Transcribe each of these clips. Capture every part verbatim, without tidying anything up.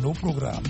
nos programmes.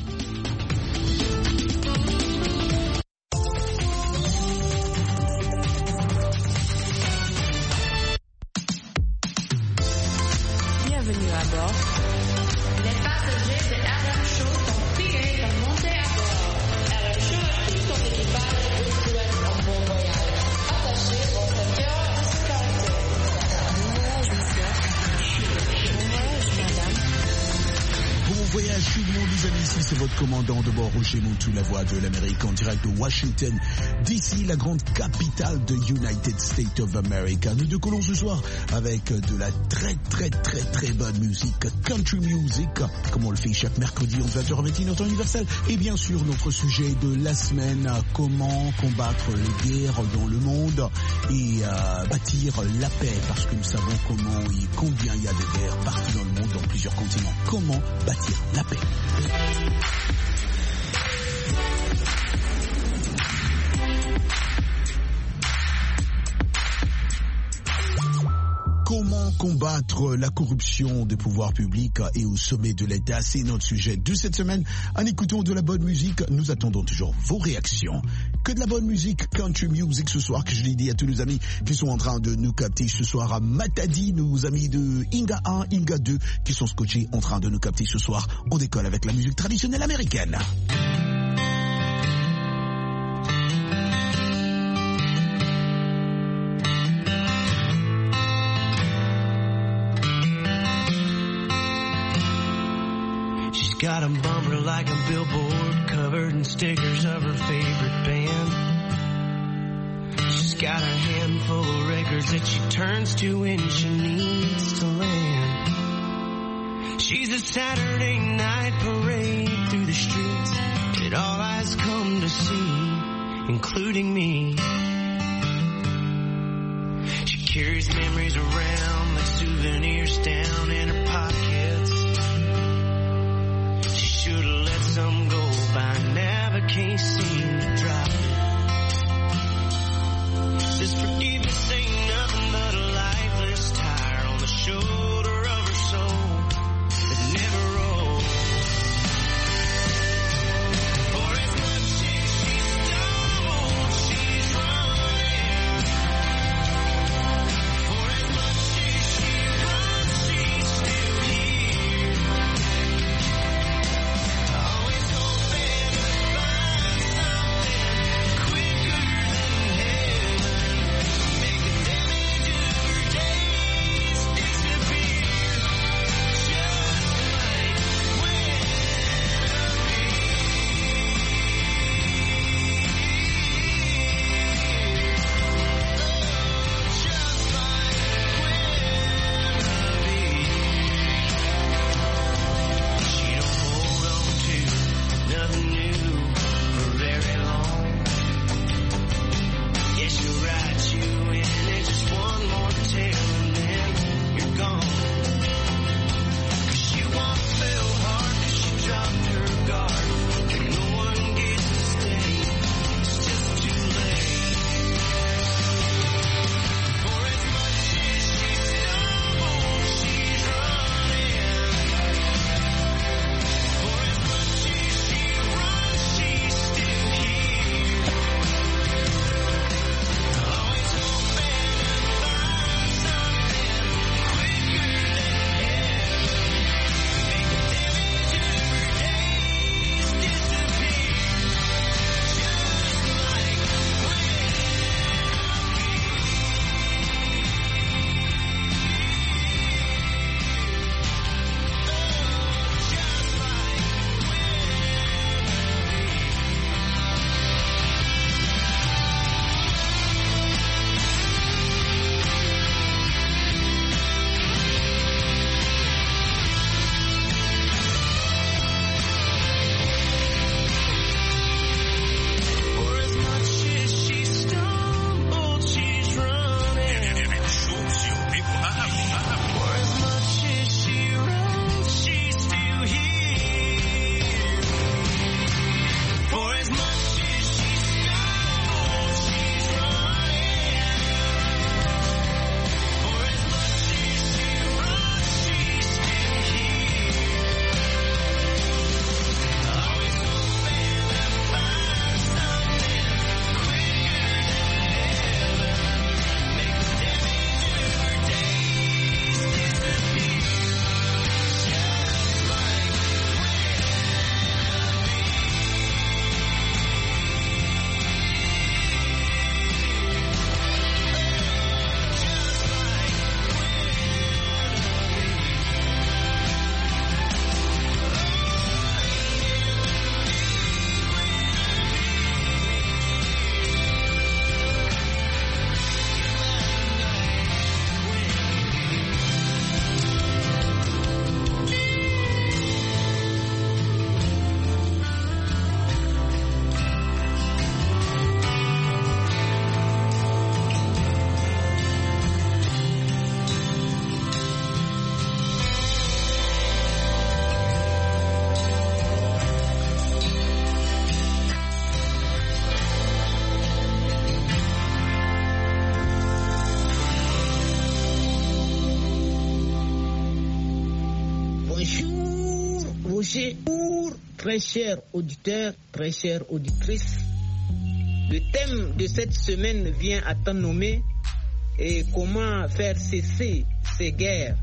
Bienvenue à bord. Les passagers de R M Show sont priés de monter à bord. R M Show et tout son équipage vous souhaitent un bon voyage. Attachez vos ceintures de sécurité. Bon voyage, monsieur. Bon voyage, madame. Bon voyage tout le monde, les amis, ici c'est votre commandant de bord Roger Montou, la voix de l'Amérique en direct de Washington D C, la grande capitale de United States of America. Nous décollons ce soir avec de la très très très très bonne musique, country music, comme on le fait chaque mercredi entre vingt heures et vingt et une heures temps universel. Et bien sûr notre sujet de la semaine, comment combattre les guerres dans le monde et euh, bâtir la paix, parce que nous savons comment et combien il y a de guerres partout dans le monde, dans plusieurs continents. Comment bâtir la paix. Comment combattre la corruption des pouvoirs publics et au sommet de l'État, c'est notre sujet de cette semaine. En écoutant de la bonne musique, nous attendons toujours vos réactions. Que de la bonne musique, country music ce soir, que je l'ai dit à tous nos amis qui sont en train de nous capter ce soir à Matadi, nos amis de Inga un, Inga deux, qui sont scotchés en train de nous capter ce soir. On décolle avec la musique traditionnelle américaine. Got a bumper like a billboard covered in stickers of her favorite band. She's got a handful of records that she turns to when she needs to land. She's a Saturday night parade through the streets that all eyes come to see, including me. She carries memories around like souvenirs down in her pockets. Should've let some go by now, but can't seem to drop it. Says forgiveness ain't nothing but a lifeless tire on the shoulder of her soul that never rolls. For as much as she stumbles, she's running. For as much as she runs, she's still here. Always hoping to find something quicker than heaven. Make a damage marché. Pour très chers auditeurs, très chères auditrices, le thème de cette semaine vient à temps nommé et comment faire cesser ces guerres.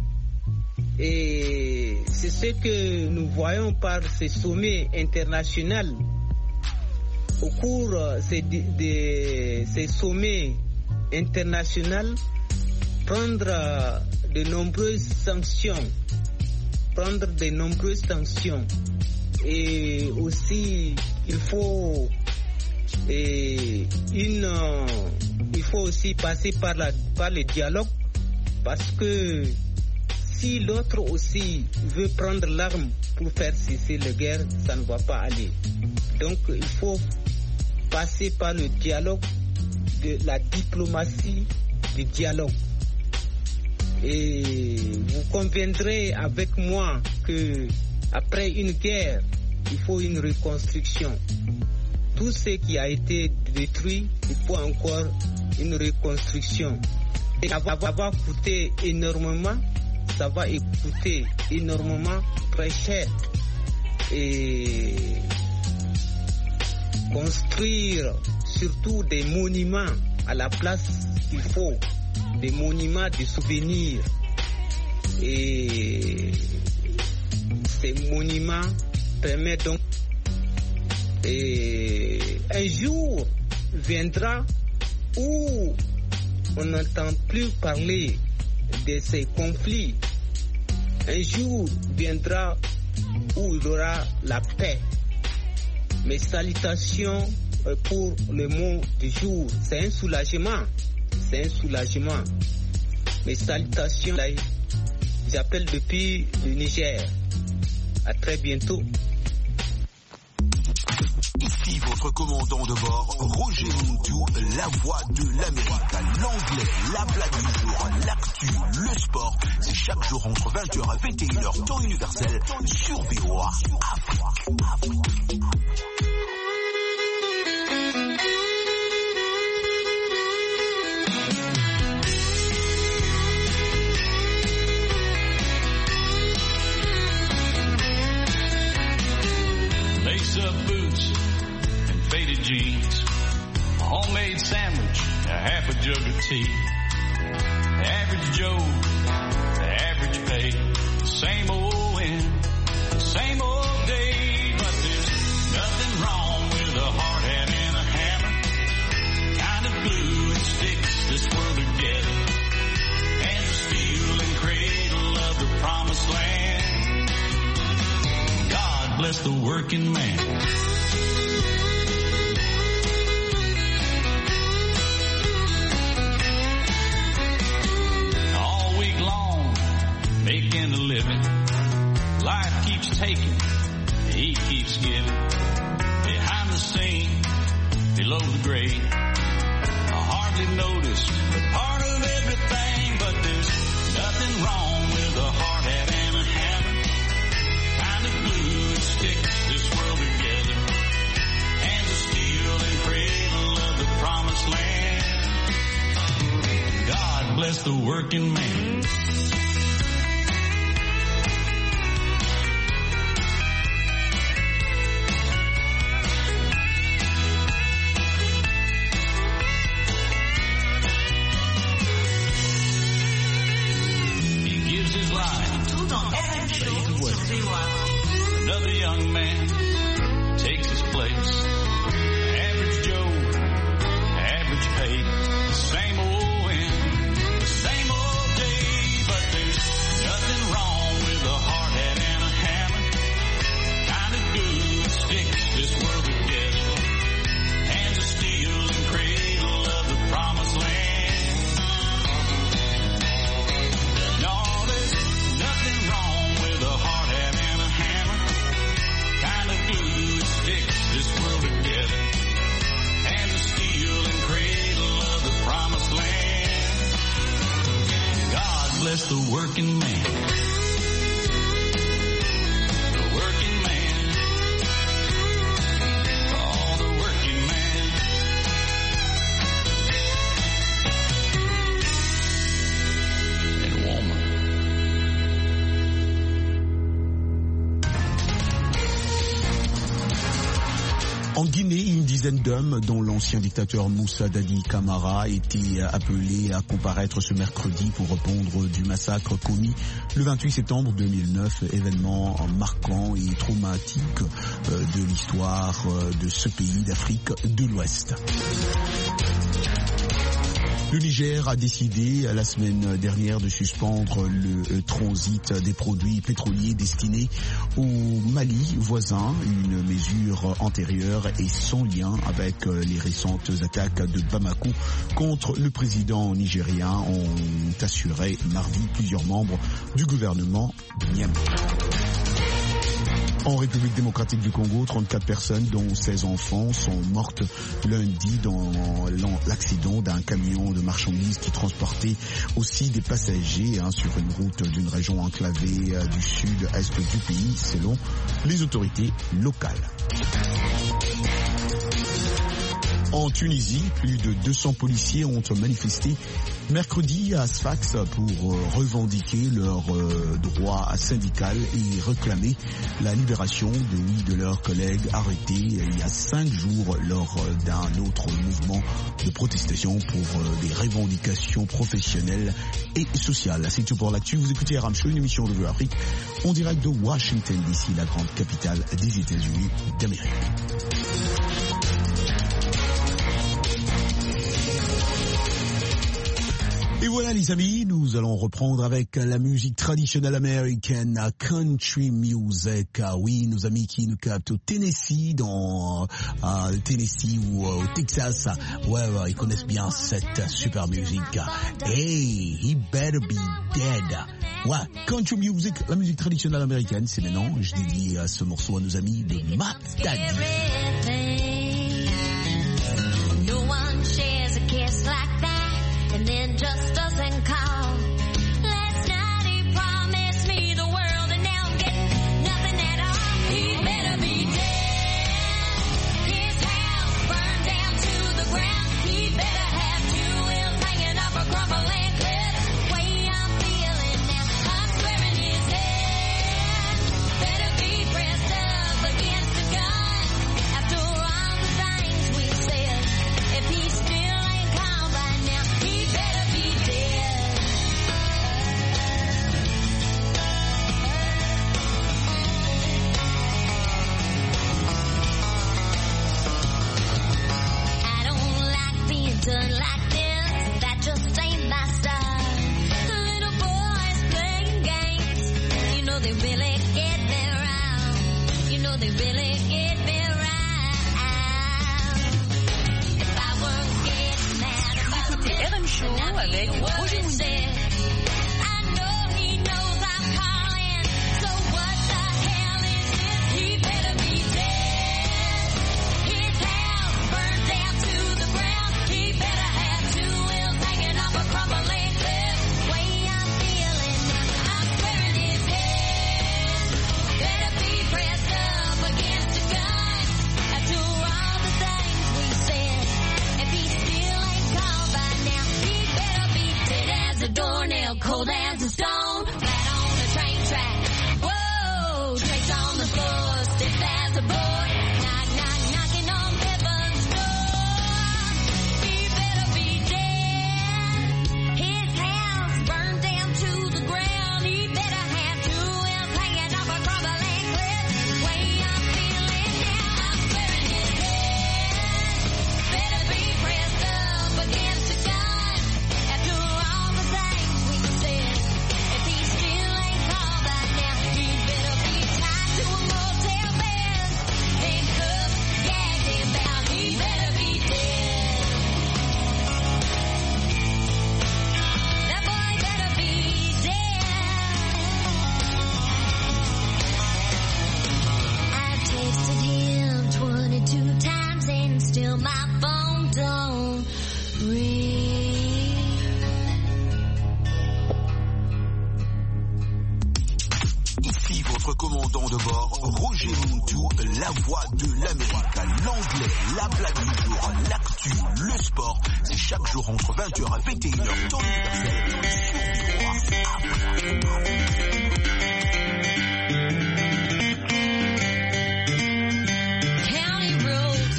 Et c'est ce que nous voyons par ces sommets internationaux. Au cours de, de ces sommets internationaux, prendre de nombreuses sanctions, prendre de nombreuses sanctions. Et aussi, il faut et une, il faut aussi passer par la, par le dialogue, parce que si l'autre aussi veut prendre l'arme pour faire cesser la guerre, ça ne va pas aller. Donc, il faut passer par le dialogue, de la diplomatie du dialogue. Et vous conviendrez avec moi que après une guerre, il faut une reconstruction. Tout ce qui a été détruit, il faut encore une reconstruction. Et ça va, va, va coûter énormément, ça va coûter énormément très cher. Et construire surtout des monuments à la place qu'il faut, des monuments de souvenirs. Et ces monuments permettent donc, et un jour viendra où on n'entend plus parler de ces conflits. Un jour viendra où il y aura la paix. Mes salutations pour le mot du jour. C'est un soulagement. C'est un soulagement. Mes salutations, j'appelle depuis le Niger. À très bientôt. Ici votre commandant de bord, Roger Muntu, la voix de l'Amérique, l'anglais, la blague du jour, l'actu, le sport. C'est chaque jour entre vingt heures et vingt et une heures, temps universel, sur V O A Afrique. Afrique. Lace-up boots and faded jeans, a homemade sandwich, a half a jug of tea. The average Joe, the average pay, the same old win, the same old day. But there's nothing wrong with a hard hat and a hammer, kind of glue that sticks this world together, and the steel and cradle of the promised land. Bless the working man. All week long, making a living. Life keeps taking, he keeps giving. Behind the scene, below the grade, I hardly noticed a part of everything, but there's nothing wrong with a hard hat and a hammer, kind of glue sticks this world together, and the steel and cradle of the promised land. God bless the working man. He gives his life. Tout dans R M Show sur V O A. Another young man takes his place. Average Joe, average pay, the same old win, the same old day. But there's nothing wrong with a hard hat and a hammer, kind of glue that sticks this world together, and the steel and cradle of the promised land. No, there's nothing wrong with a hard hat and a hammer, kind of glue that sticks this world together, and the steel and cradle of the promised land. God bless the working man. The working man. Oh, the working man. And woman. En Guinée, une dizaine d'hommes, dont l'ancien dictateur Moussa Dadi Camara, étaient appelés à comparaître ce mercredi pour répondre du massacre commis le vingt-huit septembre deux mille neuf, événement marquant et traumatique de l'histoire de ce pays d'Afrique de l'Ouest. Le Niger a décidé la semaine dernière de suspendre le transit des produits pétroliers destinés au Mali voisin, une mesure antérieure et sans lien avec les récentes attaques de Bamako contre le président nigérien, ont assuré mardi plusieurs membres du gouvernement de Niamey. En République démocratique du Congo, trente-quatre personnes, dont seize enfants, sont mortes lundi dans l'accident d'un camion de marchandises qui transportait aussi des passagers hein, sur une route d'une région enclavée euh, du sud-est du pays, selon les autorités locales. En Tunisie, plus de deux cents policiers ont manifesté mercredi à Sfax pour revendiquer leurs droits syndicaux et réclamer la libération de huit de leurs collègues arrêtés il y a cinq jours lors d'un autre mouvement de protestation pour des revendications professionnelles et sociales. C'est tout pour l'actu. Vous écoutez Aram Show, une émission de Vue Afrique en direct de Washington D C, la grande capitale des États-Unis d'Amérique. Et voilà les amis, nous allons reprendre avec la musique traditionnelle américaine, country music. Oui, nos amis qui nous captent au Tennessee, dans euh, le Tennessee ou euh, au Texas, ouais, ouais, ils connaissent bien cette super musique. Hey, he better be dead. Ouais, country music, la musique traditionnelle américaine, c'est maintenant. Je dédie ce morceau à nos amis de Matt Daddy. No one shares a kiss like that. And then just doesn't call. Last night he promised me the world, and now I'm getting nothing at all. He better be dead. His house burned down to the ground. He better have two wheels hanging off a crumbling cliff. Way I'm feeling now, I'm swearing his head better be pressed up against the gun. After all the things we said, if he still ain't calm by now, he better be dead. I don't like being done like this. That just ain't my style. The little boys playing games, you know they really get me round. You know they really get me round. If I were getting mad about Écoutez R M Show avec Roger Mounier. I know he knows I'm calling, so what the hell is this? He better be dead. His house burned down to the ground. He better have two wheels hanging off a crumbling cliff. Way I'm feeling now, I'm swearing his head better be pressed up against a gun. After all the things we said, if he still ain't called by now, he better be dead as a doornail, cold as a stone, flat on the train track. Whoa, tracks on the floor, stiff as a board. Knock, knock, knocking on heaven's door. He better be dead. His house burned down to the ground. He better have two wheels hanging off a crumbling cliff. Way I'm feeling now, I'm swearing his head better be pressed up against a gun. After all the things we said, if he still ain't called by now, he better be tied to a motel bed, handcuffed, gagged and bound. He better be dead. That boy better be dead. I've texted him twenty-two times and still my phone don't ring. Ici votre commandant de bord, Roger Muntu, la voix de l'Amérique, l'anglais, la blague du jour, l'actu, le sport. C'est chaque jour entre vingt heures et vingt et une heures, temps universel, sur Vue County roads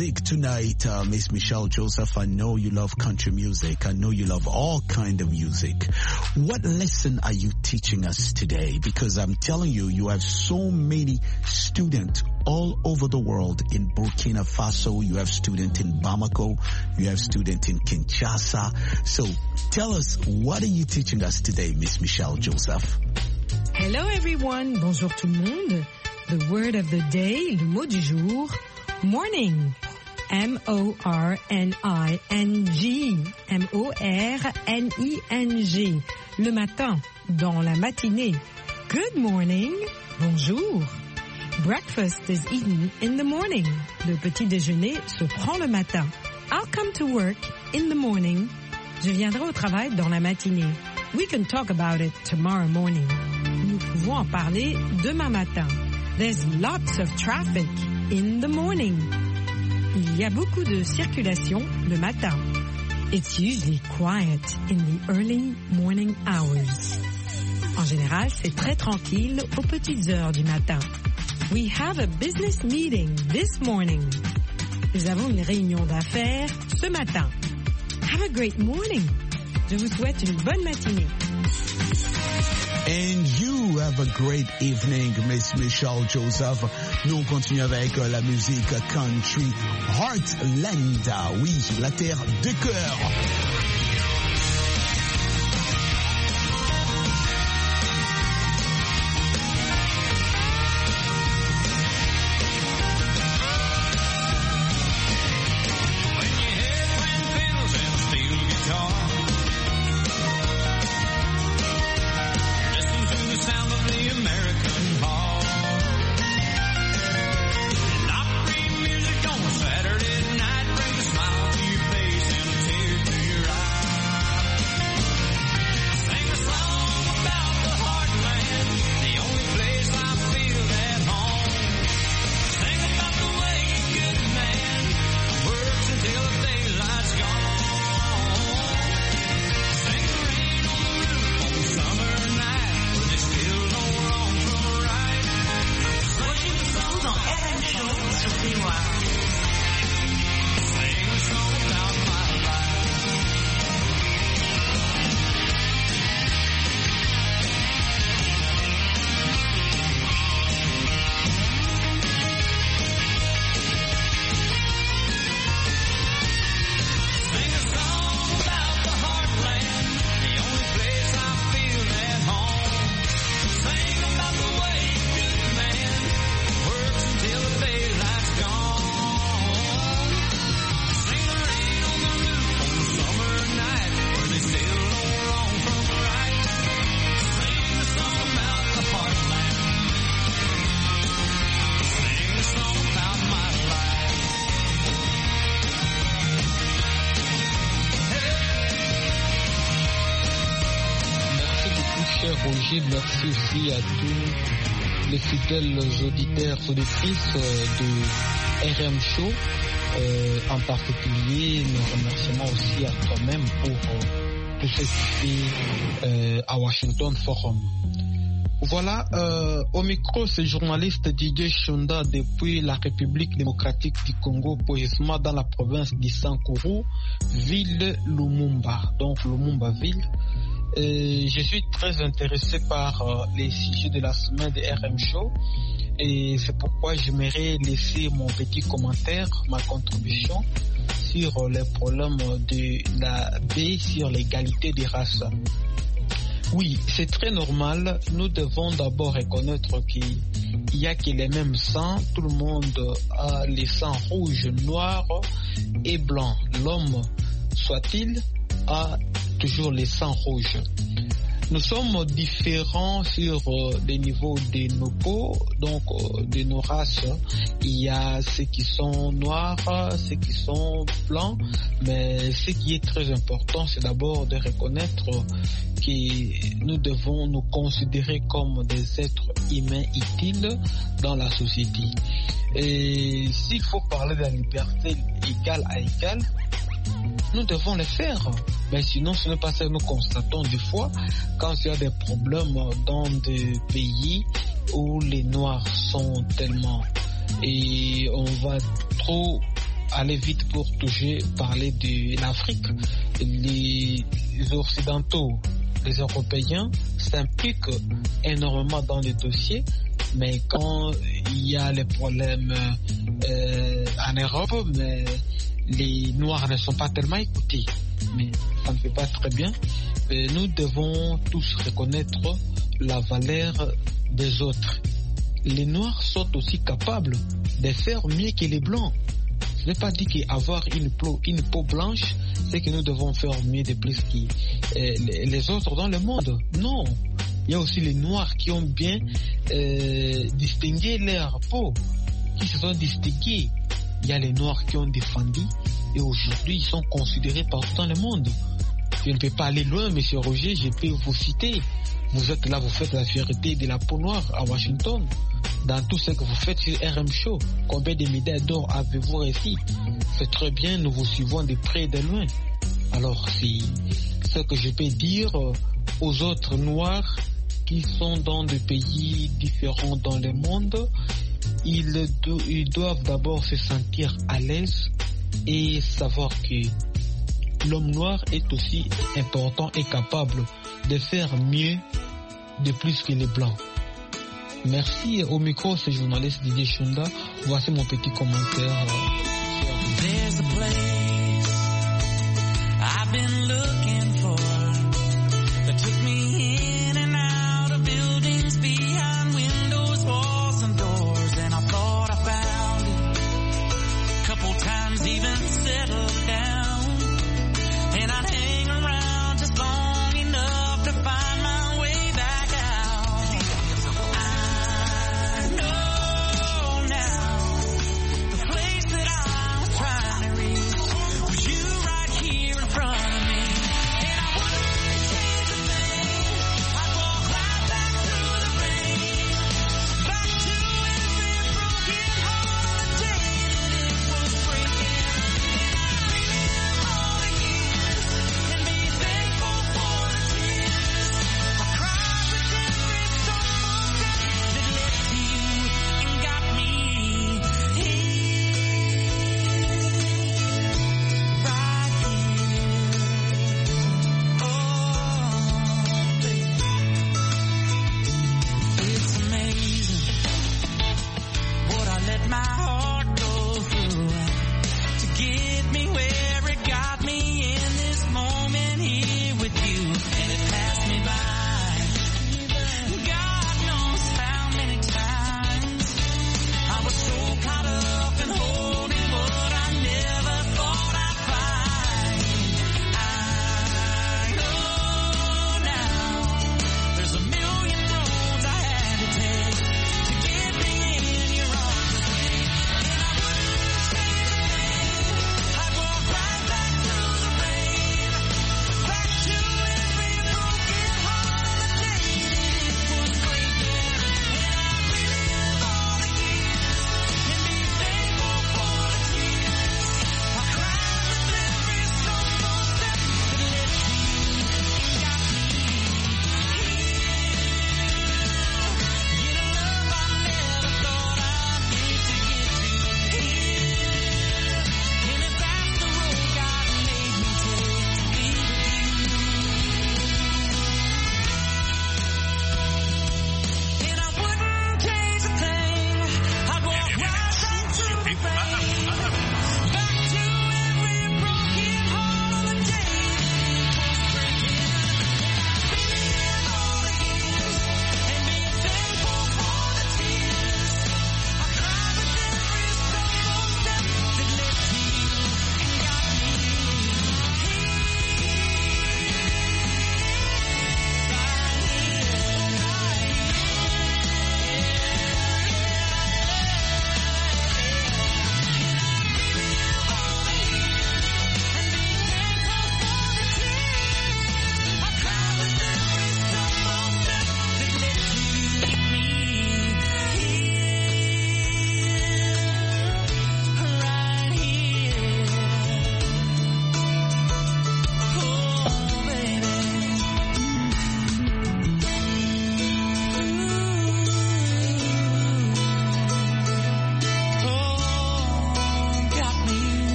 music tonight, uh, Miss Michelle Joseph. I know you love country music. I know you love all kind of music. What lesson are you teaching us today? Because I'm telling you, you have so many students all over the world. In Burkina Faso, you have students in Bamako, you have students in Kinshasa. So tell us, what are you teaching us today, Miss Michelle Joseph? Hello everyone, bonjour tout le monde. The word of the day, le mot du jour, morning. M O R N I N G. M O R N I N G. Le matin, dans la matinée. Good morning, bonjour. Breakfast is eaten in the morning. Le petit déjeuner se prend le matin. I'll come to work in the morning. Je viendrai au travail dans la matinée. We can talk about it tomorrow morning. Nous pouvons en parler demain matin. There's lots of traffic in the morning. Il y a beaucoup de circulation le matin. It's usually quiet in the early morning hours. En général, c'est très tranquille aux petites heures du matin. We have a business meeting this morning. Nous avons une réunion d'affaires ce matin. Have a great morning. Je vous souhaite une bonne matinée. And you have a great evening, Miss Michelle Joseph. Nous on continue avec euh, la musique country Heartland. Oui, la terre de cœur. Roger, merci aussi à tous les fidèles auditeurs, auditrices de R M Show, euh, en particulier nos remerciements aussi à toi-même pour euh, tout ce que tu fais euh, à Washington Forum. Voilà, euh, au micro, c'est journaliste Didier Shonda depuis la République démocratique du Congo, précisément dans la province d'Issankuru, ville Lumumba, donc Lumumba ville. Et je suis très intéressé par euh, les sujets de la semaine de R M Show et c'est pourquoi j'aimerais laisser mon petit commentaire, ma contribution sur euh, les problèmes de la paix, sur l'égalité des races. Oui, c'est très normal. Nous devons d'abord reconnaître qu'il y a que les mêmes sangs. Tout le monde a les sangs rouges, noirs et blancs. L'homme, soit-il, a toujours les sangs rouges. Nous sommes différents sur euh, les niveaux de nos peaux, donc euh, de nos races. Il y a ceux qui sont noirs, ceux qui sont blancs, mais ce qui est très important, c'est d'abord de reconnaître que nous devons nous considérer comme des êtres humains utiles dans la société. Et s'il faut parler de la liberté égale à égale, nous devons le faire. Mais sinon, ce n'est pas ça que nous constatons des fois quand il y a des problèmes dans des pays où les Noirs sont tellement... Et on va trop aller vite pour toucher, parler de l'Afrique. Les Occidentaux, les Européens s'impliquent énormément dans les dossiers, mais quand il y a les problèmes euh, en Europe, mais les Noirs ne sont pas tellement écoutés. Mais ça ne fait pas très bien. Et nous devons tous reconnaître la valeur des autres. Les Noirs sont aussi capables de faire mieux que les Blancs. Ce n'est pas dit qu'avoir une peau, une peau blanche, c'est que nous devons faire mieux de plus que euh, les autres dans le monde. Non. Il y a aussi les Noirs qui ont bien euh, distingué leur peau, qui se sont distingués. Il y a les Noirs qui ont défendu et aujourd'hui ils sont considérés partout dans le monde. Je ne peux pas aller loin, monsieur Roger, je peux vous citer. Vous êtes là, vous faites la fierté de la peau noire à Washington. Dans tout ce que vous faites sur R M Show, combien de médailles d'or avez-vous réussi? C'est très bien, nous vous suivons de près et de loin. Alors, c'est ce que je peux dire aux autres Noirs qui sont dans des pays différents dans le monde. Ils, do- ils doivent d'abord se sentir à l'aise et savoir que l'homme noir est aussi important et capable de faire mieux, de plus que les blancs. Merci. Au micro, c'est journaliste Didier Chunda. Voici mon petit commentaire. There's a place I've been looking for that took me in and out of buildings, behind windows, walls and doors, and I thought I found it. Couple times even settled down, and I'd hang around just long enough to find my way back out. I know now the place that I was trying to reach was you right here in front of me.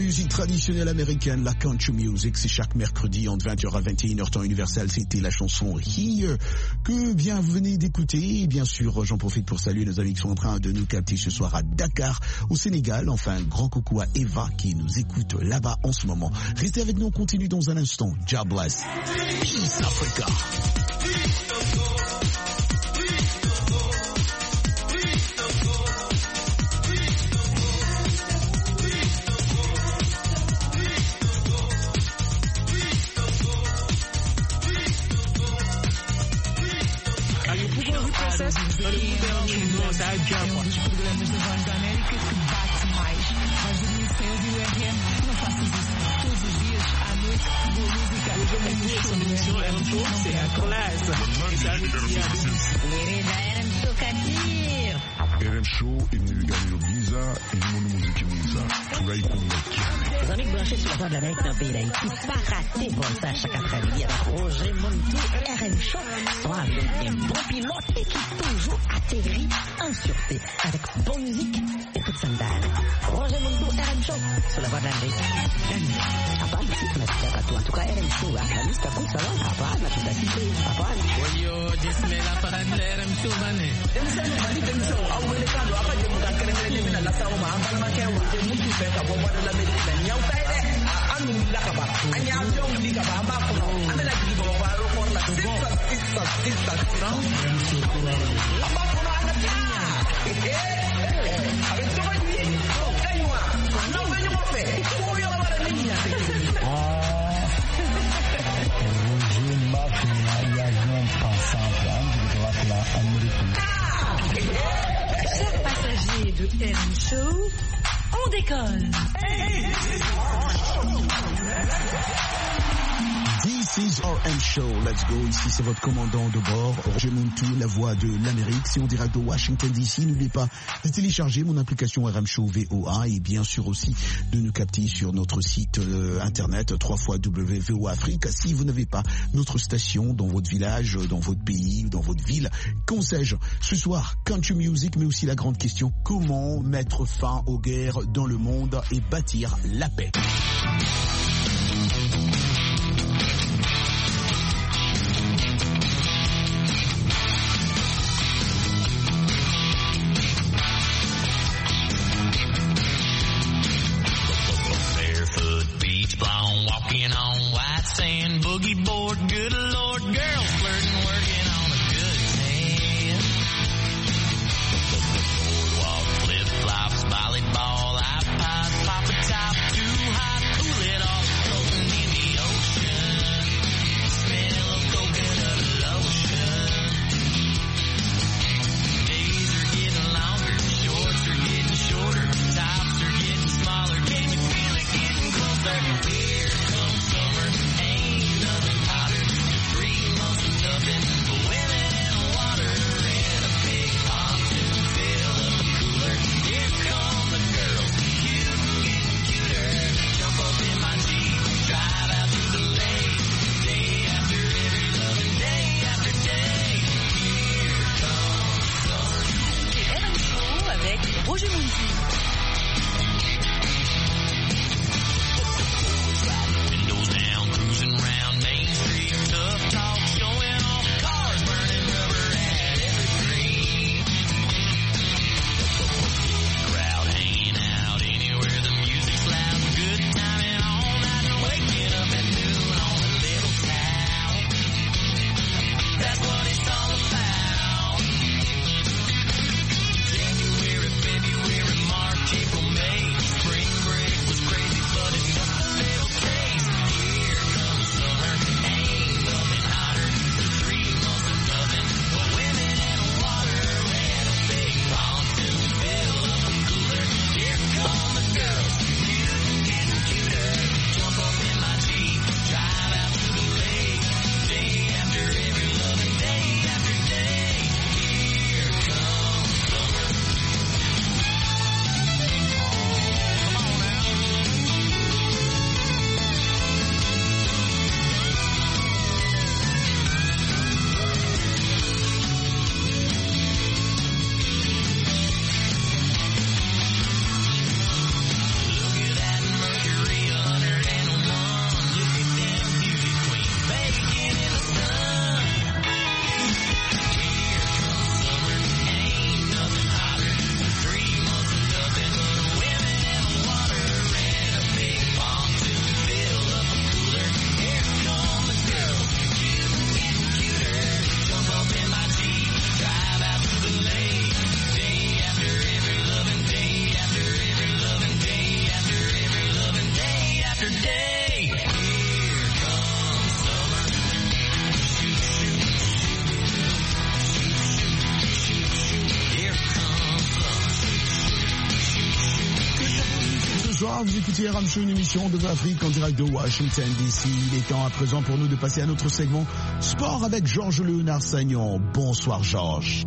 musique traditionnelle américaine, la country music, c'est chaque mercredi entre vingt heures à vingt et une heures temps universel. C'était la chanson Here que bien vous venez d'écouter. Et bien sûr, j'en profite pour saluer nos amis qui sont en train de nous capter ce soir à Dakar, au Sénégal. Enfin, un grand coucou à Eva qui nous écoute là-bas en ce moment. Restez avec nous, on continue dans un instant. God bless. Peace Africa. É um dos programas da Voz da América que bate mais. Vais dormir cedo e o R M não faças isso todos os dias, à noite, boa música. Hoje eu vou ver essa emissão, é um show, c'est a classe. R M Show Kadir. R M Show est venu gagner le Visa et le monde musique Visa. Tout là, il connaît. Les amis branchés sur la Voix de l'Amérique dans le pays d'Haïti, pas rater bon ça chaque après-midi avec Roger Montou et R M Show. Soit avec un bon pilote et qui toujours atterrit en sûreté avec bonne musique et toute sandale. Roger Montou, R M Show sur la Voix de l'Amérique. Hapana, si tunasikia tu. En tout cas, R M Show, Alhamis takuta sawa. Hapana, tutasikia. Hapana. Oyo, jismela para R M Show bane. Emsema bali demso au welekano apa je muka kerele mina la sawa ma ambal ma kewa je mutu fe ka bomba de l'Amérique nyau tay de anu la ka ba anya jong di ka ba ma ko ana la di bo ba ro ko la sita sita sita apa ko ana ta eh avec toi ni kaiwa no venyo mo fe ko yo la la niña ah Roger Mafia y a non pensant de la Amérique. Chers passagers de R M Show, on décolle. This is R M Show, let's go. Ici c'est votre commandant de bord, Roger Montou, la voix de l'Amérique. C'est en direct de Washington D C. N'oubliez pas de télécharger mon application R M Show V O A et bien sûr aussi de nous capter sur notre site euh, internet w w w point v o a afrique. Si vous n'avez pas notre station dans votre village, dans votre pays, dans votre ville, qu'en sais-je? Ce soir, country music, mais aussi la grande question, comment mettre fin aux guerres dans le monde et bâtir la paix? Walking on white sand, boogie board, good Lord, girls flirting, working on a good tan. Boardwalk, flip-flops, volleyball, iPods, pop a top, too hot, cool it off, floating in the ocean. Smell of coconut lotion. Days are getting longer, shorts are getting shorter, tops are getting smaller. Can you feel it getting closer? Here comes summer, ain't nothing hotter. Bonsoir, vous écoutez R M Show, une émission de l'Afrique en direct de Washington D C. Il est temps à présent pour nous de passer à notre segment Sport avec Georges Léonard Sagnon. Bonsoir Georges.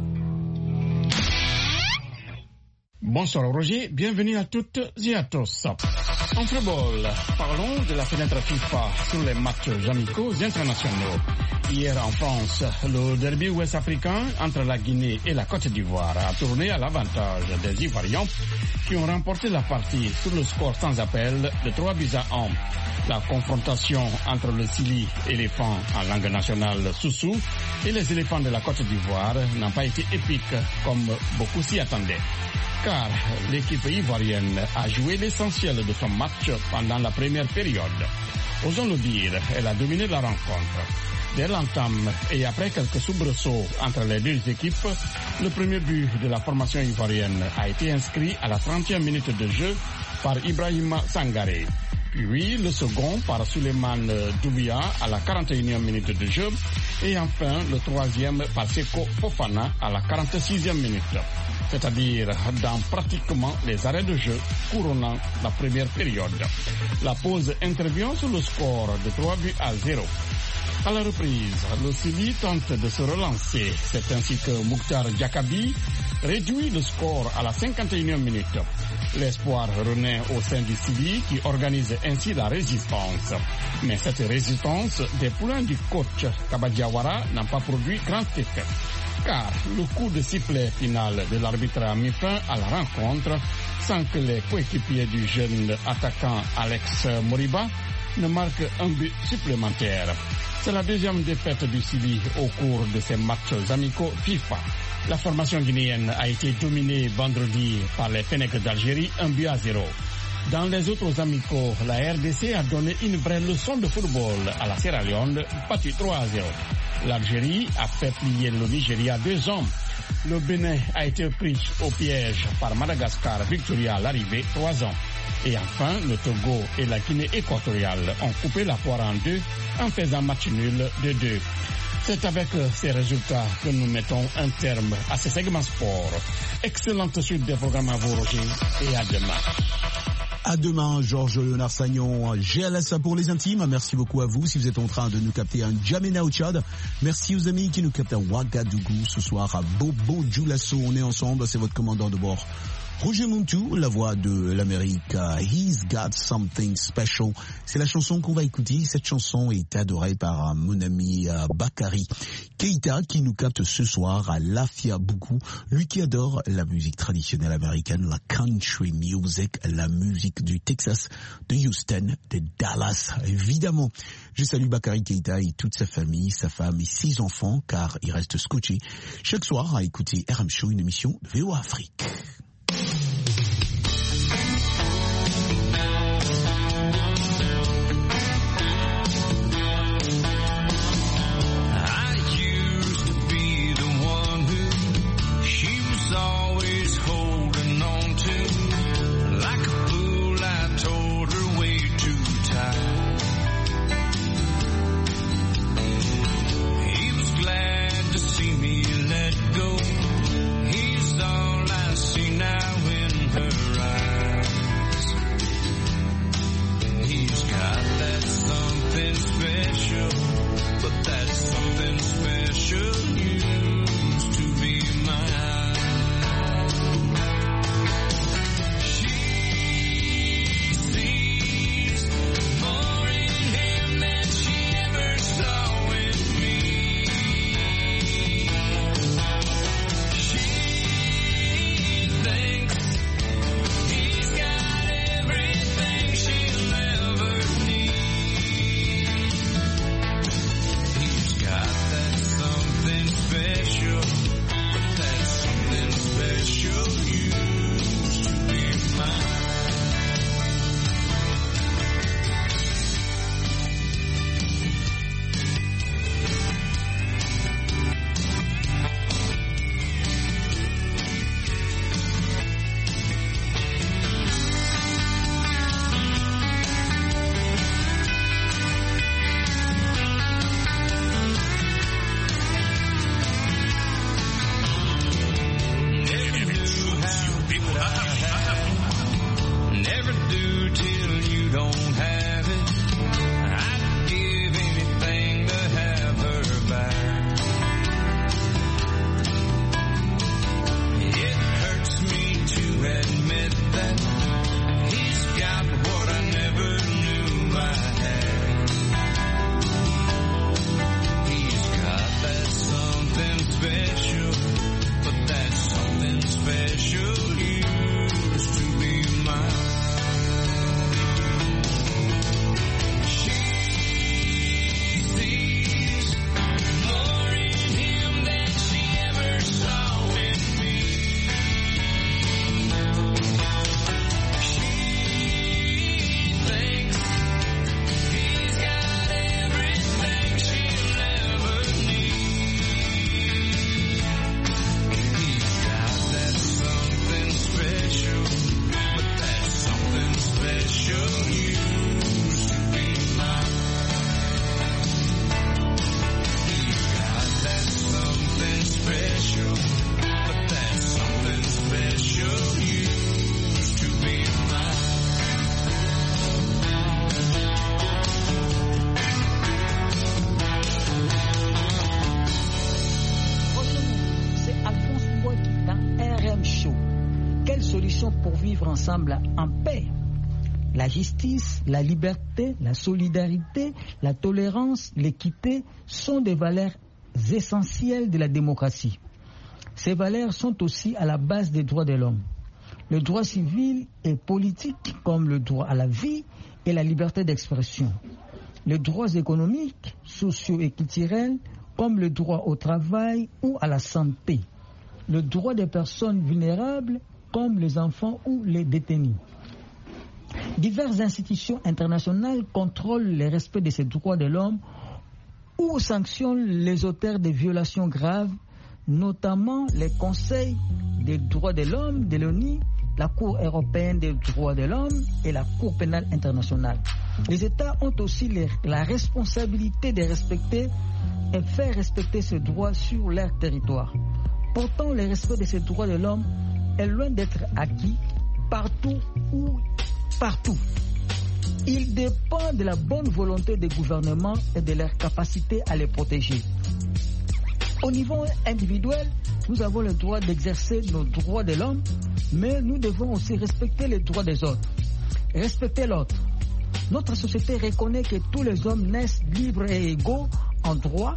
Bonsoir Roger, bienvenue à toutes et à tous. En football, parlons de la fenêtre FIFA sur les matchs amicaux internationaux. Hier en France, le derby ouest-africain entre la Guinée et la Côte d'Ivoire a tourné à l'avantage des Ivoiriens qui ont remporté la partie sur le score sans appel de trois buts à un. La confrontation entre le Sili, éléphant en langue nationale Soussou, et les éléphants de la Côte d'Ivoire n'a pas été épique comme beaucoup s'y attendaient. Car l'équipe ivoirienne a joué l'essentiel de son match pendant la première période. Osons le dire, elle a dominé la rencontre. Dès l'entame et après quelques soubresauts entre les deux équipes, le premier but de la formation ivoirienne a été inscrit à la trentième minute de jeu par Ibrahima Sangaré. Puis le second par Souleymane Doumbia à la quarante et unième minute de jeu et enfin le troisième par Seko Fofana à la quarante-sixième minute. C'est-à-dire dans pratiquement les arrêts de jeu couronnant la première période. La pause intervient sur le score de trois buts à zéro. À la reprise, le Sili tente de se relancer. C'est ainsi que Mouktar Diakabi réduit le score à la cinquante et unième minute. L'espoir renaît au sein du Sili qui organise ainsi la résistance. Mais cette résistance des poulains du coach Kabadiawara n'a pas produit grand effet. Car le coup de sifflet final de l'arbitre a mis fin à la rencontre sans que les coéquipiers du jeune attaquant Alex Moriba ne marquent un but supplémentaire. C'est la deuxième défaite du Sili au cours de ces matchs amicaux FIFA. La formation guinéenne a été dominée vendredi par les Fennecs d'Algérie, un but à zéro. Dans les autres amicaux, la R D C a donné une vraie leçon de football à la Sierra Leone, battue trois à zéro. L'Algérie a fait plier le Nigeria deux ans. Le Bénin a été pris au piège par Madagascar, victorieux à l'arrivée, trois ans. Et enfin, le Togo et la Guinée équatoriale ont coupé la poire en deux en faisant match nul de deux. C'est avec ces résultats que nous mettons un terme à ce segment sport. Excellente suite des programmes à vous, Roger, et à demain. À demain, Georges Léonard Sagnon, G L S pour les intimes. Merci beaucoup à vous si vous êtes en train de nous capter à N'Djamena au Tchad. Merci aux amis qui nous captent à Ouagadougou ce soir à Bobo Dioulasso. On est ensemble, c'est votre commandant de bord. Roger Muntu, la voix de l'Amérique, He's Got Something Special. C'est la chanson qu'on va écouter. Cette chanson est adorée par mon ami Bakary Keita qui nous capte ce soir à Lafia Bougou. Lui qui adore la musique traditionnelle américaine, la country music, la musique du Texas, de Houston, de Dallas, évidemment. Je salue Bakary Keita et toute sa famille, sa femme et six enfants car il reste scotché chaque soir à écouter R M Show, une émission de V O A Afrique. See me let go. He's all I see. ensemble en paix. La justice, la liberté, la solidarité, la tolérance, l'équité sont des valeurs essentielles de la démocratie. Ces valeurs sont aussi à la base des droits de l'homme. Le droit civil et politique comme le droit à la vie et la liberté d'expression. Les droits économiques, sociaux et culturels comme le droit au travail ou à la santé. Le droit des personnes vulnérables comme les enfants ou les détenus. Diverses institutions internationales contrôlent le respect de ces droits de l'homme ou sanctionnent les auteurs de violations graves, notamment les conseils des droits de l'homme de l'ONU, la Cour européenne des droits de l'homme et la Cour pénale internationale. Les États ont aussi les, la responsabilité de respecter et faire respecter ces droits sur leur territoire. Pourtant, le respect de ces droits de l'homme est loin d'être acquis partout ou partout. Il dépend de la bonne volonté des gouvernements et de leur capacité à les protéger. Au niveau individuel, nous avons le droit d'exercer nos droits de l'homme, mais nous devons aussi respecter les droits des autres. Respecter l'autre. Notre société reconnaît que tous les hommes naissent libres et égaux en droit.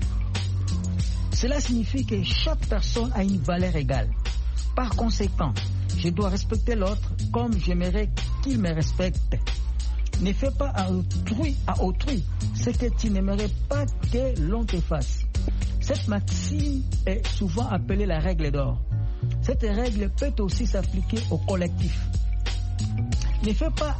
Cela signifie que chaque personne a une valeur égale. Par conséquent, je dois respecter l'autre comme j'aimerais qu'il me respecte. Ne fais pas à autrui, à autrui ce que tu n'aimerais pas que l'on te fasse. Cette maxime est souvent appelée la règle d'or. Cette règle peut aussi s'appliquer au collectif. Ne fais pas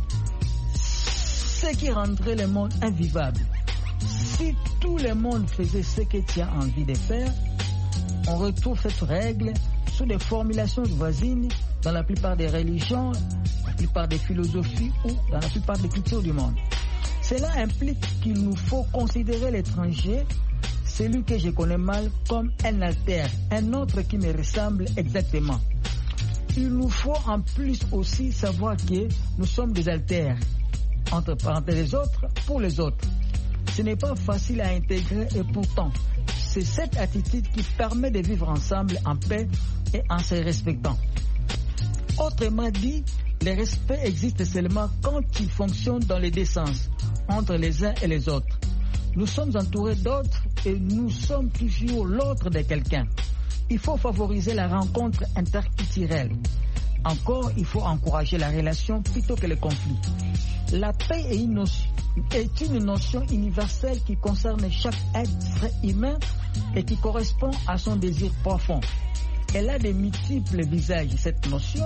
ce qui rendrait le monde invivable. Si tout le monde faisait ce que tu as envie de faire, on retrouve cette règle sous des formulations voisines dans la plupart des religions, la plupart des philosophies ou dans la plupart des cultures du monde. Cela implique qu'il nous faut considérer l'étranger, celui que je connais mal, comme un alter, un autre qui me ressemble exactement. Il nous faut en plus aussi savoir que nous sommes des alters, entre parenthèses les autres, pour les autres. Ce n'est pas facile à intégrer et pourtant, c'est cette attitude qui permet de vivre ensemble en paix et en se respectant. Autrement dit, le respect existe seulement quand il fonctionne dans les deux sens, entre les uns et les autres. Nous sommes entourés d'autres et nous sommes toujours l'autre de quelqu'un. Il faut favoriser la rencontre interculturelle. Encore, il faut encourager la relation plutôt que le conflit. La paix est une notion, est une notion universelle qui concerne chaque être humain et qui correspond à son désir profond. Elle a de multiples visages, cette notion,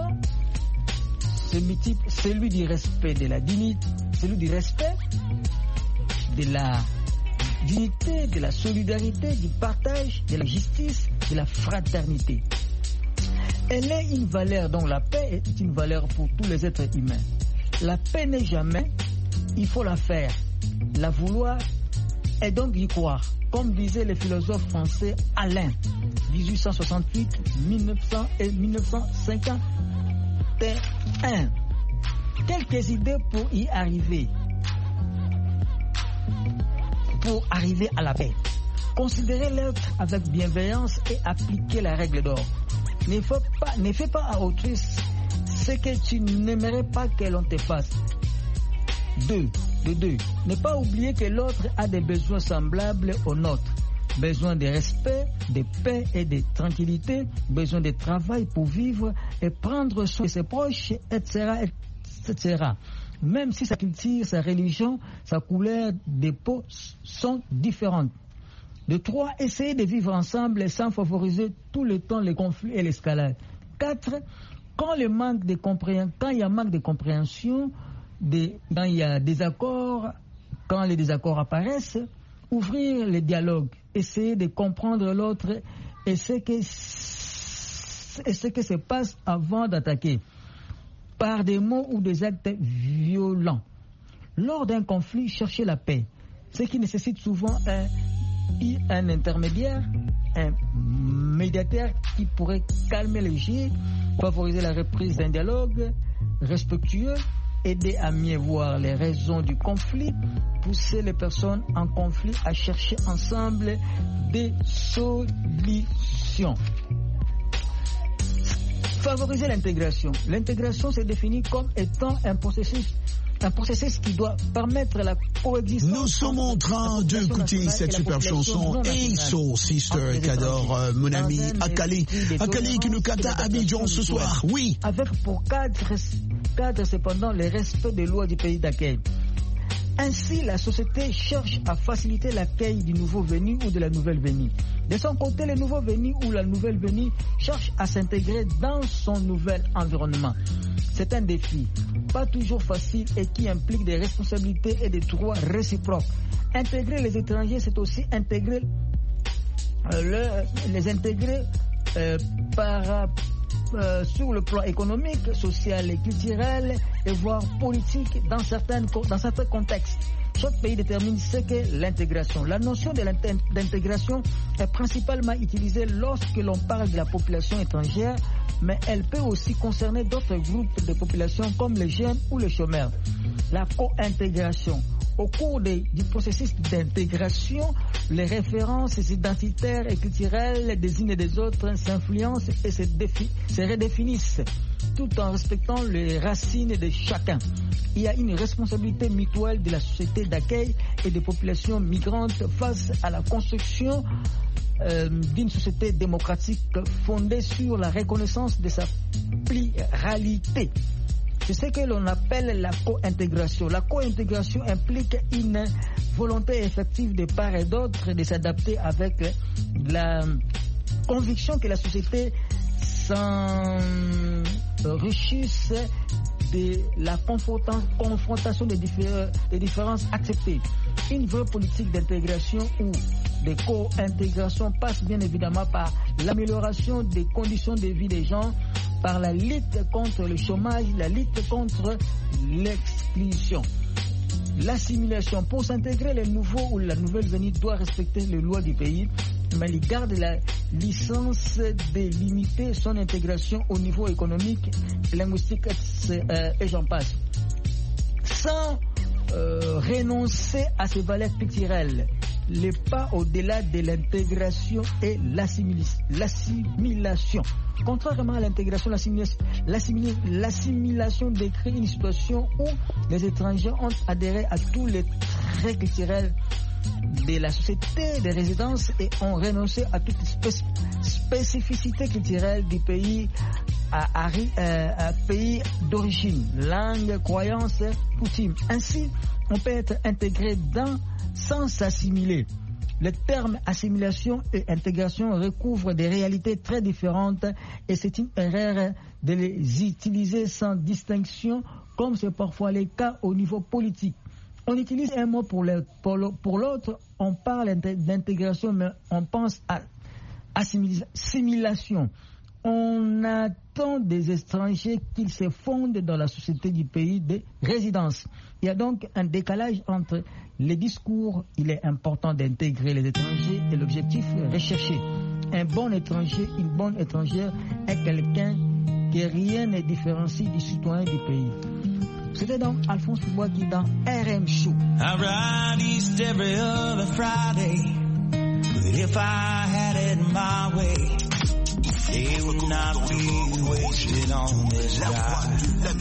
ce multiple, celui du respect de la dignité, celui du respect, de la dignité, de la solidarité, du partage, de la justice, de la fraternité. Elle est une valeur, donc la paix est une valeur pour tous les êtres humains. La paix n'est jamais, il faut la faire, la vouloir et donc y croire, comme disait le philosophe français Alain, dix-huit cent soixante-huit mille neuf cents et mille neuf cent cinquante et un. Quelques idées pour y arriver. Pour arriver à la paix. Considérer l'autre avec bienveillance et appliquer la règle d'or. Ne fais pas, ne fais pas à autrui ce que tu n'aimerais pas que l'on te fasse. Deux, de deux. Ne pas oublier que l'autre a des besoins semblables aux nôtres. Besoin de respect, de paix et de tranquillité. Besoin de travail pour vivre et prendre soin de ses proches, et cetera, et cetera. Même si sa culture, sa religion, sa couleur de peau sont différentes. De trois, essayer de vivre ensemble sans favoriser tout le temps les conflits et l'escalade. Quatre, quand, le manque de compréhension, quand il y a manque de compréhension, des, quand il y a des accords, quand les désaccords apparaissent, ouvrir le dialogue, essayer de comprendre l'autre et ce que, et ce que se passe avant d'attaquer, par des mots ou des actes violents. Lors d'un conflit, chercher la paix, ce qui nécessite souvent un un intermédiaire, un médiateur qui pourrait calmer les jeux, favoriser la reprise d'un dialogue respectueux, aider à mieux voir les raisons du conflit, pousser les personnes en conflit à chercher ensemble des solutions. Favoriser l'intégration. L'intégration se définit comme étant un processus, un processus qui doit permettre la coexistence. Nous sommes en train d'écouter cette super chanson Hey Soul Sister qu'adore euh, mon ami Akali. Akali qui nous cante à Abidjan ce soir. Oui. Avec pour cadre, cadre cependant le respect des lois du pays d'accueil. Ainsi, la société cherche à faciliter l'accueil du nouveau venu ou de la nouvelle venue. De son côté, le nouveau venu ou la nouvelle venue cherche à s'intégrer dans son nouvel environnement. C'est un défi, pas toujours facile et qui implique des responsabilités et des droits réciproques. Intégrer les étrangers, c'est aussi intégrer euh, le, les intégrer euh, par Euh, sur le plan économique, social et culturel et voire politique dans, certaines, dans certains contextes. Chaque pays détermine ce qu'est l'intégration. La notion de l'intégration est principalement utilisée lorsque l'on parle de la population étrangère, mais elle peut aussi concerner d'autres groupes de population comme les jeunes ou les chômeurs. La co-intégration. Au cours des, du processus d'intégration, les références identitaires et culturelles des unes et des autres s'influencent et se, défi, se redéfinissent, tout en respectant les racines de chacun. Il y a une responsabilité mutuelle de la société d'accueil et des populations migrantes face à la construction euh, d'une société démocratique fondée sur la reconnaissance de sa pluralité. C'est ce que l'on appelle la co-intégration. La co-intégration implique une volonté effective de part et d'autre de s'adapter avec la conviction que la société s'enrichisse de la confrontation des, diffé- des différences acceptées. Une vraie politique d'intégration ou de co-intégration passe bien évidemment par l'amélioration des conditions de vie des gens, par la lutte contre le chômage, la lutte contre l'exclusion. L'assimilation. Pour s'intégrer, le nouveau ou la nouvelle venue doit respecter les lois du pays, mais il garde la licence de limiter son intégration au niveau économique, linguistique euh, et j'en passe. Sans euh, renoncer à ses valeurs culturelles, les pas au-delà de l'intégration et l'assimilation. Contrairement à l'intégration, l'assimilation décrit une situation où les étrangers ont adhéré à tous les traits culturels de la société de résidence et ont renoncé à toute spé- spécificité culturelle du pays à, à, à, à pays d'origine, langue, croyance, coutume. Ainsi, on peut être intégré dans sans s'assimiler. Le terme assimilation et intégration recouvre des réalités très différentes et c'est une erreur de les utiliser sans distinction comme c'est parfois le cas au niveau politique. On utilise un mot pour, le, pour, le, pour l'autre, on parle d'intégration mais on pense à assimilation. On attend des étrangers qu'ils se fondent dans la société du pays de résidence. Il y a donc un décalage entre les discours. Il est important d'intégrer les étrangers et l'objectif recherché. Un bon étranger, une bonne étrangère est quelqu'un que rien ne différencie du citoyen du pays. C'était donc Alphonse Boisguy dans R M Show. I ride east every other Friday, but if I had it my way, it would not be wasted on this ride.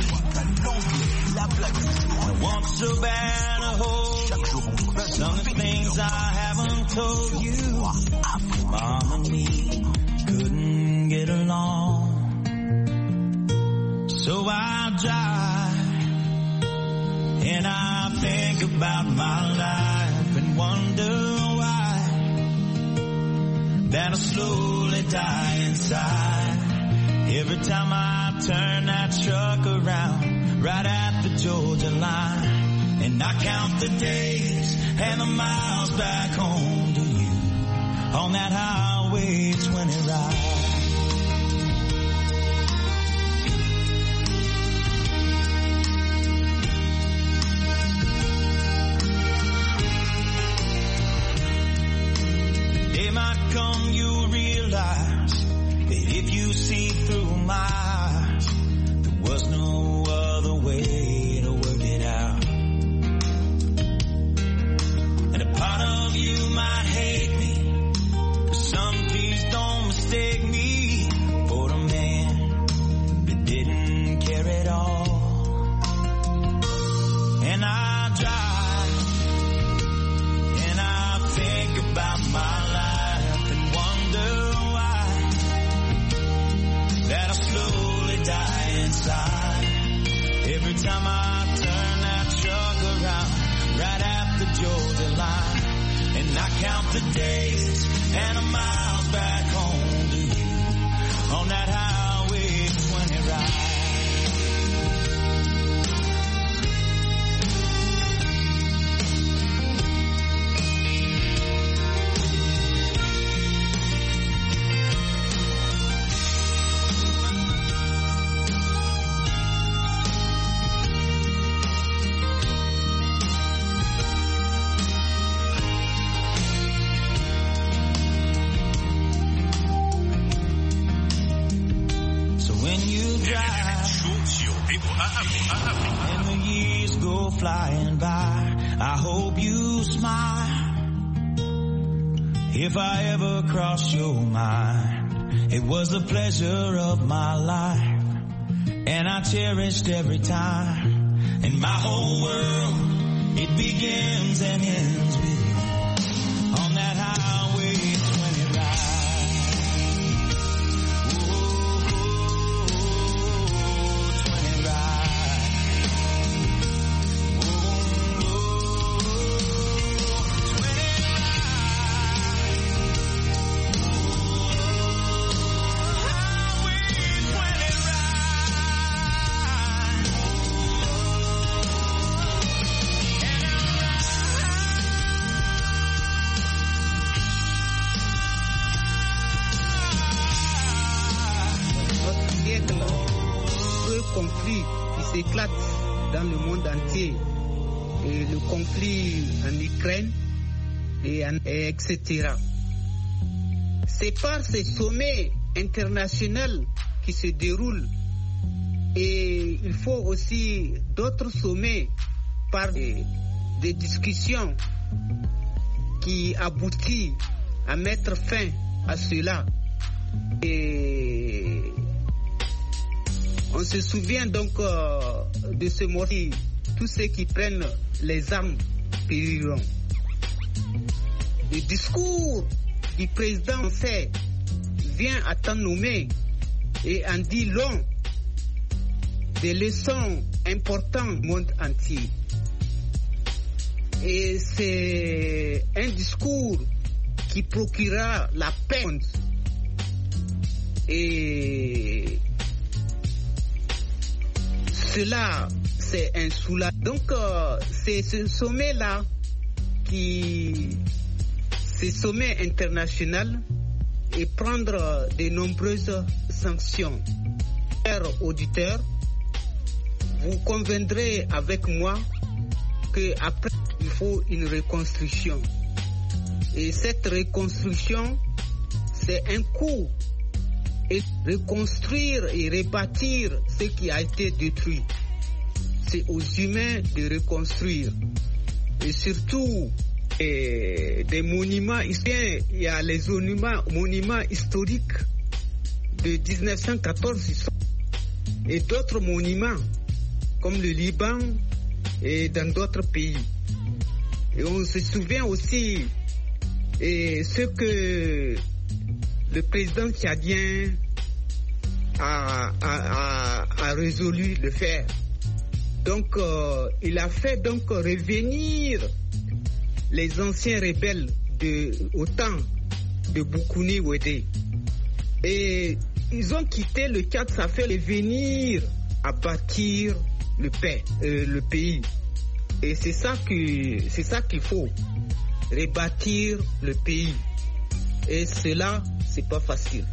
I want so bad to hold some of the things I haven't told you. Mom and me couldn't get along, so I drive and I think about my life and wonder why that I slowly die inside. Every time I turn that truck around right at the Georgia line, and I count the days and the miles back home to you on that highway twenty ride. Might come, you realize that if you see through my eyes, there was no other way to work it out. And a part of you might hate me, but some please don't mistake me for the man And the years go flying by, I hope you smile. If I ever cross your mind, it was the pleasure of my life, and I cherished every time. And my whole world, it begins and ends with you on that highway twenty ride. Conflit qui s'éclate dans le monde entier, et le conflit en Ukraine et, en, et etc. C'est par ces sommets internationaux qui se déroulent, et il faut aussi d'autres sommets par des, des discussions qui aboutissent à mettre fin à cela. Et on se souvient donc euh, de ce mot, tous ceux qui prennent les armes périront. Le discours du président français vient à temps nommé et en dit long, des leçons importantes au monde entier. Et c'est un discours qui procurera la paix. Et cela, c'est un soulagement. Donc, euh, c'est ce sommet-là, qui, ce sommet international, et prendre de nombreuses sanctions. Chers auditeurs, vous conviendrez avec moi qu'après, il faut une reconstruction. Et cette reconstruction, c'est un coup. Et reconstruire et rebâtir ce qui a été détruit. C'est aux humains de reconstruire. Et surtout, et des monuments historiques. Il y a les monuments, monuments historiques de dix-neuf cent quatorze et d'autres monuments comme le Liban et dans d'autres pays. Et on se souvient aussi et ce que le président tchadien a, a, a, a résolu de faire. Donc, euh, il a fait donc revenir les anciens rebelles de, au temps de Boukouni Ouédé. Et ils ont quitté le Tchad, ça fait revenir à bâtir le, paix, euh, le pays. Et c'est ça que, c'est ça qu'il faut, rebâtir le pays. Et cela, c'est pas facile.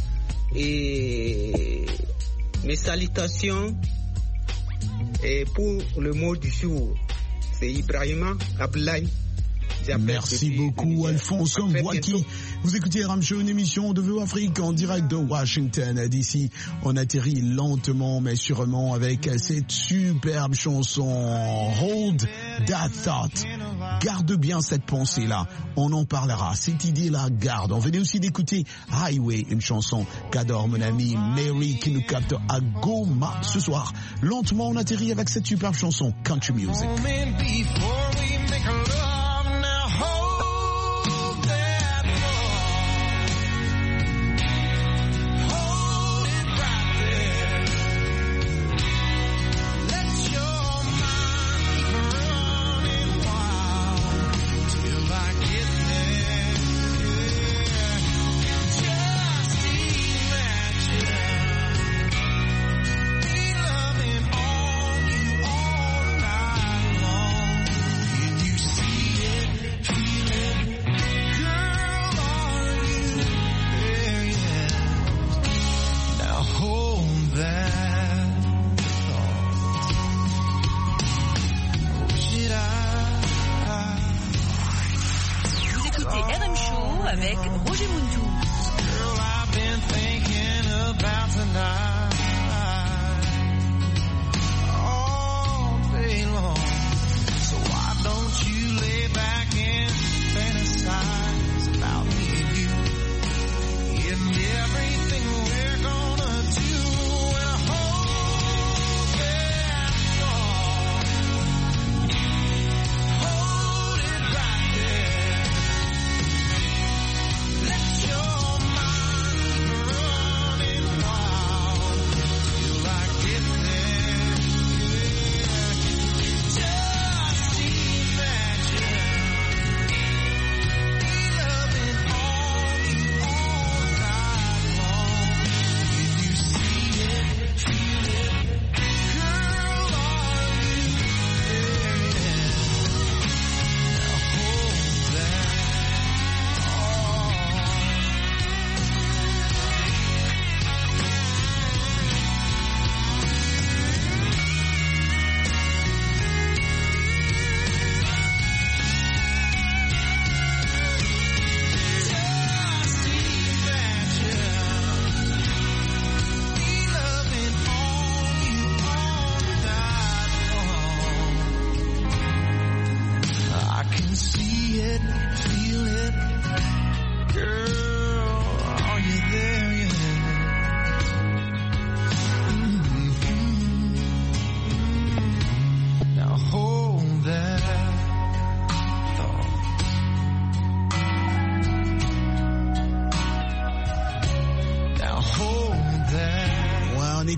Et mes salutations et pour le mot du jour, c'est Ibrahima Ablaï. Merci beaucoup Alphonse Mbouaki. Vous écoutez R M Show, une émission de V O Afrique en direct de Washington D C. On atterrit lentement mais sûrement avec cette superbe chanson Hold That Thought. Garde bien cette pensée-là, on en parlera. Cette idée-là, garde. On venait aussi d'écouter Highway, une chanson qu'adore mon ami Mary qui nous capte à Goma ce soir. Lentement, on atterrit avec cette superbe chanson Country Music.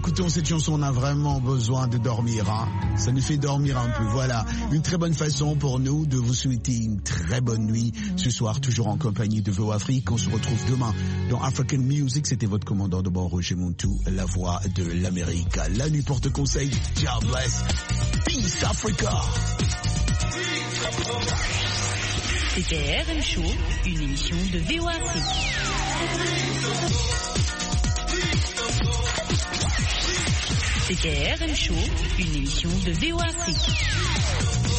écoutons cette chanson, on a vraiment besoin de dormir. Hein. Ça nous fait dormir un peu. Voilà, une très bonne façon pour nous de vous souhaiter une très bonne nuit. Ce soir, toujours en compagnie de V O Afrique. On se retrouve demain dans African Music. C'était votre commandant de bord, Roger Montou, la voix de l'Amérique. La nuit porte conseil. God bless. Peace Africa. C'était R M Show, une émission de V O Afrique. C'était R M Show, une émission de V O Afrique.